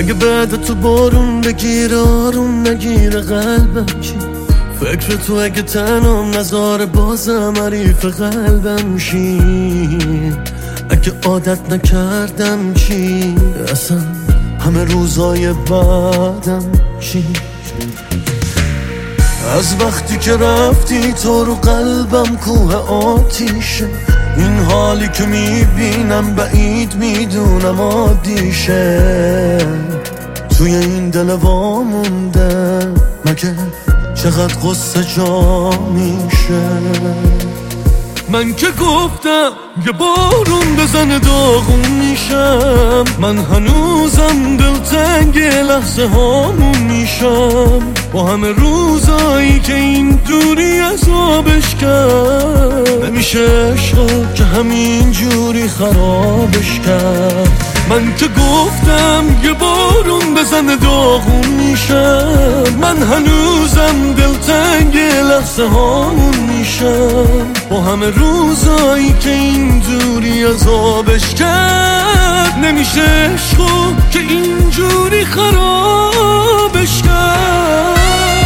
اگه بعد تو بارون بگیره آروم نگیره قلبم چی؟ فکر تو اگه تنم نذاره بازم حریف قلبم شی؟ اگه عادت نکردم چی؟ اصلا همه روزای بعدم چی؟ از وقتی که رفتی تو رو قلبم کوه آتیشه، این حالی که میبینم بعید میدونم عادیشه، توی این دل وامونده مگه چقدر قصه جا میشه. من که گفتم یه بارون بزنه داغون میشم، من هنوزم دلتنگ لحظه هامون میشم، با همه روزایی که این دوری عذابش کرد، نمیشه عشقا که همین جوری خرابش کرد. من که گفتم یه بارون بزنه داغون میشم، من هنوزم دلتنگ لحظه هامون میشم، با همه روزایی که این دوری عذابش کرد، نمیشه عشقا که اینجوری خرابش کرد.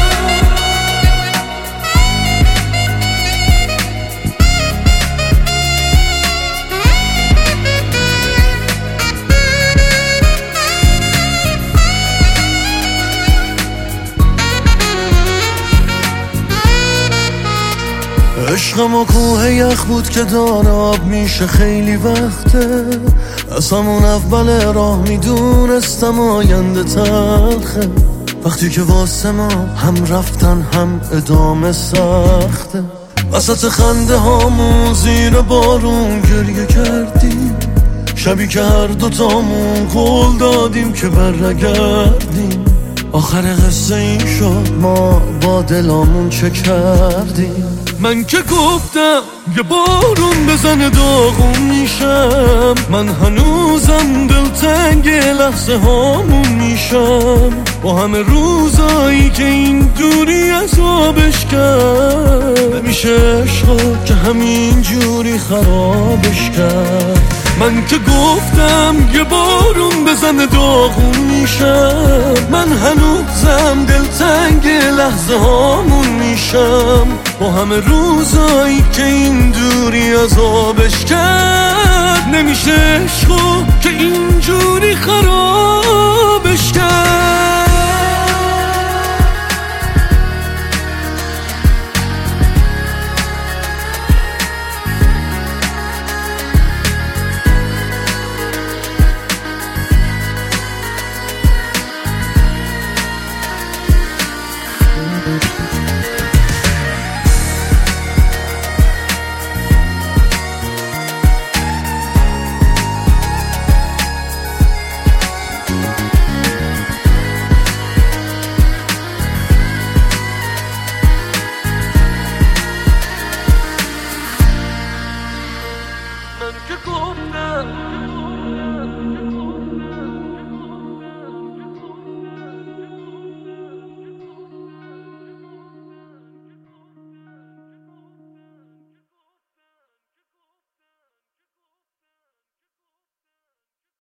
عشقم و کوه یخ بود که داره آب میشه خیلی وقته، از همون اول راه میدونستم آینده تلخه، وقتی که واسه ما هم رفتن هم ادامه سخته، وسط خنده هامون زیر بارون گریه کردیم، شبی که هر دوتامون قول دادیم که برگردیم، آخر قصه این شد ما با دلامون چه کردیم. من که گفتم یه بارون بزنه داغون میشم، من هنوزم دلتنگ لحظه هامون میشم، با همه روزایی که این دوری عذابش کرد، نمیشه عشقا که همین جوری خرابش کرد. من که گفتم یه بارون بزنه داغون میشم، من هنوزم دلتنگ لحظه هامون میشم، با همه روزایی که این دوری عذابش کرد، نمیشه عشقا که اینجوری خراب